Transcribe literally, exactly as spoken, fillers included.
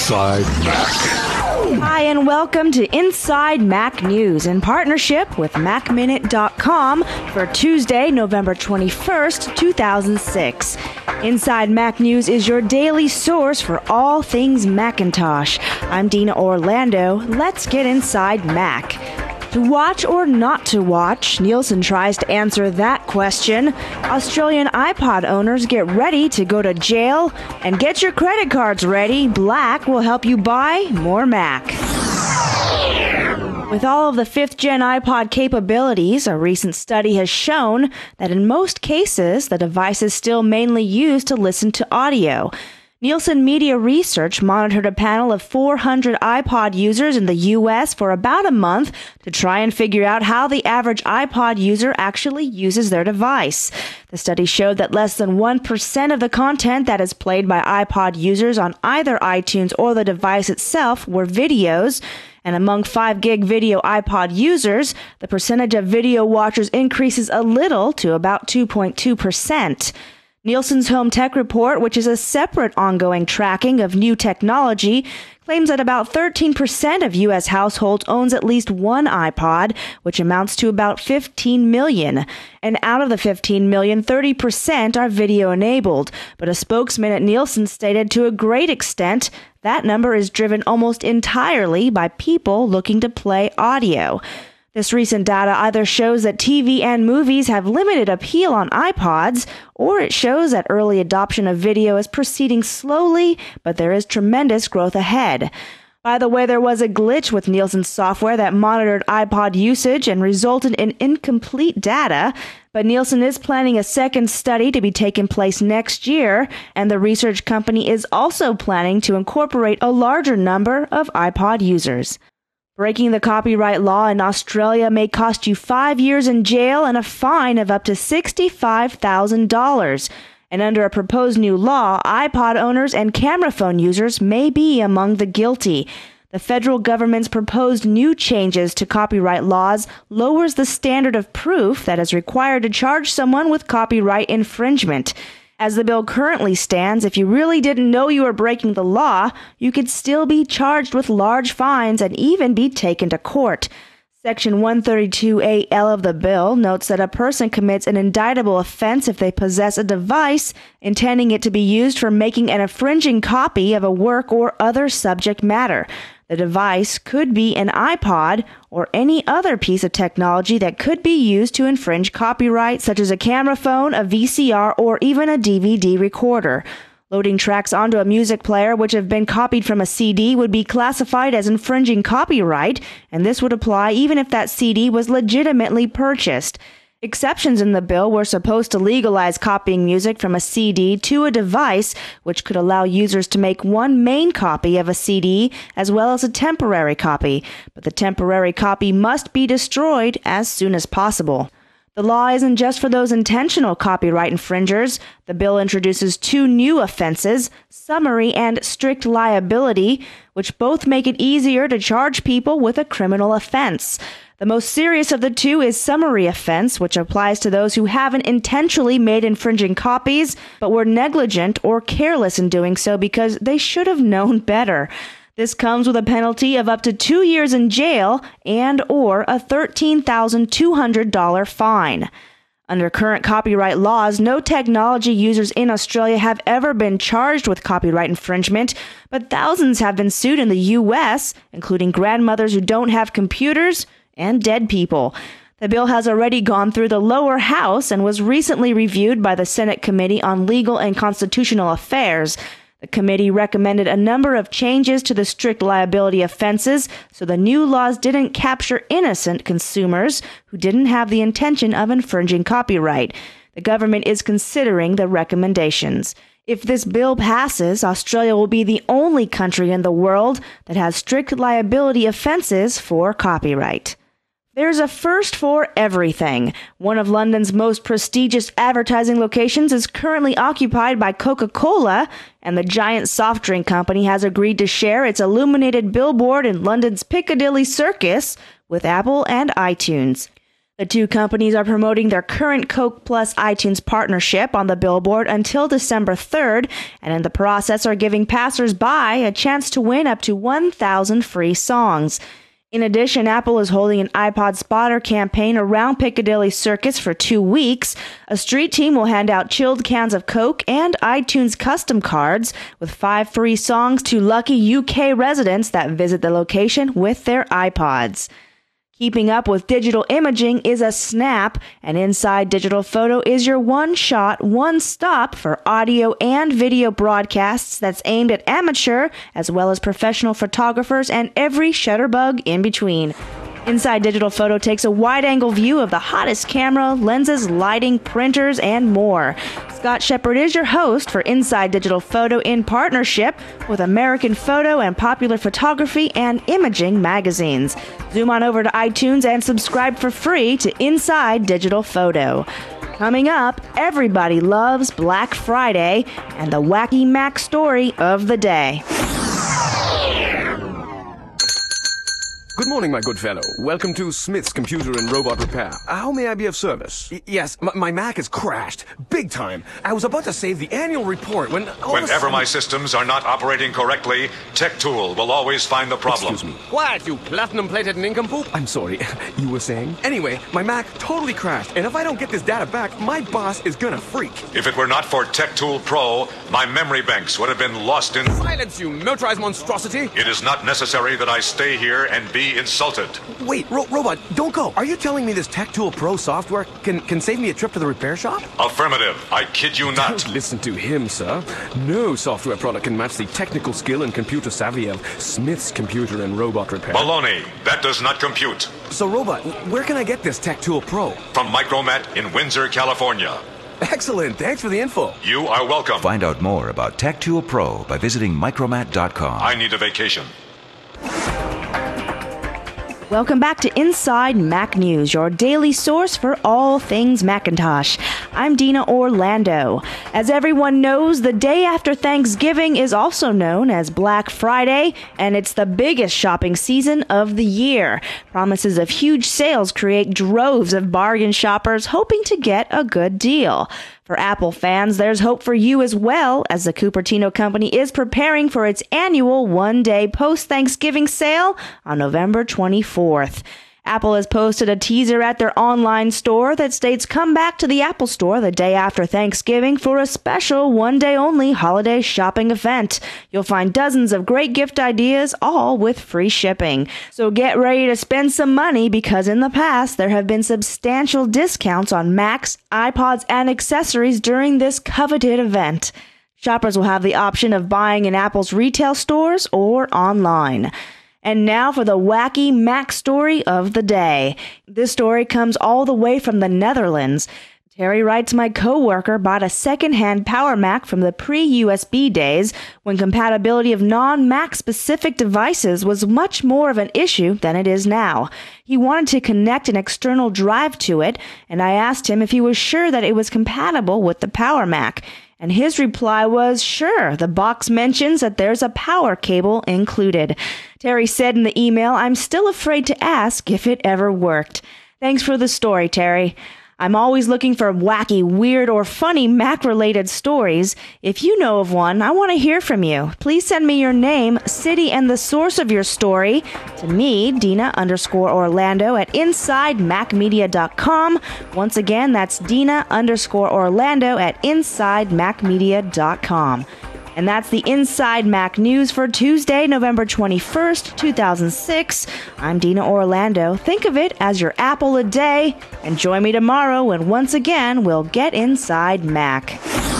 Inside Mac. Hi, and welcome to Inside Mac News in partnership with Mac Minute dot com for Tuesday, November twenty-first, two thousand six. Inside Mac News is your daily source for all things Macintosh. I'm Dina Orlando. Let's get inside Mac. To watch or not to watch? Nielsen tries to answer that question. Australian iPod owners get ready to go to jail. And get your credit cards ready. Black will help you buy more Mac. With all of the fifth-gen iPod capabilities, a recent study has shown that in most cases, the device is still mainly used to listen to audio. Nielsen Media Research monitored a panel of four hundred iPod users in the U S for about a month to try and figure out how the average iPod user actually uses their device. The study showed that less than one percent of the content that is played by iPod users on either iTunes or the device itself were videos. And among five gig video iPod users, the percentage of video watchers increases a little to about two point two percent. Nielsen's Home Tech Report, which is a separate ongoing tracking of new technology, claims that about thirteen percent of U S households owns at least one iPod, which amounts to about fifteen million. And out of the fifteen million, thirty percent are video-enabled. But a spokesman at Nielsen stated to a great extent, that number is driven almost entirely by people looking to play audio. This recent data either shows that T V and movies have limited appeal on iPods, or it shows that early adoption of video is proceeding slowly, but there is tremendous growth ahead. By the way, there was a glitch with Nielsen's software that monitored iPod usage and resulted in incomplete data, but Nielsen is planning a second study to be taken place next year, and the research company is also planning to incorporate a larger number of iPod users. Breaking the copyright law in Australia may cost you five years in jail and a fine of up to sixty-five thousand dollars. And under a proposed new law, iPod owners and camera phone users may be among the guilty. The federal government's proposed new changes to copyright laws lowers the standard of proof that is required to charge someone with copyright infringement. As the bill currently stands, if you really didn't know you were breaking the law, you could still be charged with large fines and even be taken to court. Section one thirty-two A L of the bill notes that a person commits an indictable offense if they possess a device intending it to be used for making an infringing copy of a work or other subject matter. The device could be an iPod or any other piece of technology that could be used to infringe copyright, such as a camera phone, a V C R, or even a D V D recorder. Loading tracks onto a music player which have been copied from a C D would be classified as infringing copyright, and this would apply even if that C D was legitimately purchased. Exceptions in the bill were supposed to legalize copying music from a C D to a device, which could allow users to make one main copy of a C D as well as a temporary copy, but the temporary copy must be destroyed as soon as possible. The law isn't just for those intentional copyright infringers. The bill introduces two new offenses, summary and strict liability, which both make it easier to charge people with a criminal offense. The most serious of the two is summary offense, which applies to those who haven't intentionally made infringing copies, but were negligent or careless in doing so because they should have known better. This comes with a penalty of up to two years in jail and or a thirteen thousand two hundred dollars fine. Under current copyright laws, no technology users in Australia have ever been charged with copyright infringement, but thousands have been sued in the U S, including grandmothers who don't have computers and dead people. The bill has already gone through the lower house and was recently reviewed by the Senate Committee on Legal and Constitutional Affairs. The committee recommended a number of changes to the strict liability offenses so the new laws didn't capture innocent consumers who didn't have the intention of infringing copyright. The government is considering the recommendations. If this bill passes, Australia will be the only country in the world that has strict liability offenses for copyright. There's a first for everything. One of London's most prestigious advertising locations is currently occupied by Coca-Cola, and the giant soft drink company has agreed to share its illuminated billboard in London's Piccadilly Circus with Apple and iTunes. The two companies are promoting their current Coke Plus iTunes partnership on the billboard until December third, and in the process are giving passers-by a chance to win up to one thousand free songs. In addition, Apple is holding an iPod spotter campaign around Piccadilly Circus for two weeks. A street team will hand out chilled cans of Coke and iTunes custom cards with five free songs to lucky U K residents that visit the location with their iPods. Keeping up with digital imaging is a snap, and Inside Digital Photo is your one-shot, one-stop for audio and video broadcasts that's aimed at amateur as well as professional photographers and every shutterbug in between. Inside Digital Photo takes a wide-angle view of the hottest camera, lenses, lighting, printers, and more. Scott Shepard is your host for Inside Digital Photo in partnership with American Photo and Popular Photography and Imaging magazines. Zoom on over to iTunes and subscribe for free to Inside Digital Photo. Coming up, everybody loves Black Friday and the wacky Mac story of the day. Good morning, my good fellow. Welcome to Smith's Computer and Robot Repair. How may I be of service? Y- yes, m- my Mac has crashed. Big time. I was about to save the annual report when... all of a Whenever sudden... my systems are not operating correctly, TechTool will always find the problem. Excuse me. What, you platinum-plated nincompoop? I'm sorry. You were saying? Anyway, my Mac totally crashed, and if I don't get this data back, my boss is gonna freak. If it were not for TechTool Pro, my memory banks would have been lost in... Silence, you motorized monstrosity! It is not necessary that I stay here and be insulted. Wait, ro- Robot, don't go. Are you telling me this TechTool Pro software can, can save me a trip to the repair shop? Affirmative. I kid you not. Don't listen to him, sir. No software product can match the technical skill and computer savvy of Smith's Computer and Robot Repair. Baloney. That does not compute. So, Robot, where can I get this TechTool Pro? From Micromat in Windsor, California. Excellent. Thanks for the info. You are welcome. Find out more about TechTool Pro by visiting micromat dot com. I need a vacation. Welcome back to Inside Mac News, your daily source for all things Macintosh. I'm Dina Orlando. As everyone knows, the day after Thanksgiving is also known as Black Friday, and it's the biggest shopping season of the year. Promises of huge sales create droves of bargain shoppers hoping to get a good deal. For Apple fans, there's hope for you as well, as the Cupertino Company is preparing for its annual one-day post-Thanksgiving sale on November twenty-fourth. Apple has posted a teaser at their online store that states come back to the Apple Store the day after Thanksgiving for a special one-day-only holiday shopping event. You'll find dozens of great gift ideas, all with free shipping. So get ready to spend some money because in the past there have been substantial discounts on Macs, iPods, and accessories during this coveted event. Shoppers will have the option of buying in Apple's retail stores or online. And now for the wacky Mac story of the day. This story comes all the way from the Netherlands. Terry writes, my coworker bought a second-hand Power Mac from the pre-U S B days when compatibility of non-Mac specific devices was much more of an issue than it is now. He wanted to connect an external drive to it, and I asked him if he was sure that it was compatible with the Power Mac. And his reply was, sure, the box mentions that there's a power cable included. Terry said in the email, I'm still afraid to ask if it ever worked. Thanks for the story, Terry. I'm always looking for wacky, weird, or funny Mac-related stories. If you know of one, I want to hear from you. Please send me your name, city, and the source of your story to me, Dina underscore Orlando at inside mac media dot com. Once again, that's Dina underscore Orlando at inside mac media dot com. And that's the Inside Mac News for Tuesday, November twenty-first, two thousand six. I'm Dina Orlando. Think of it as your Apple a day. And join me tomorrow when once again we'll get inside Mac.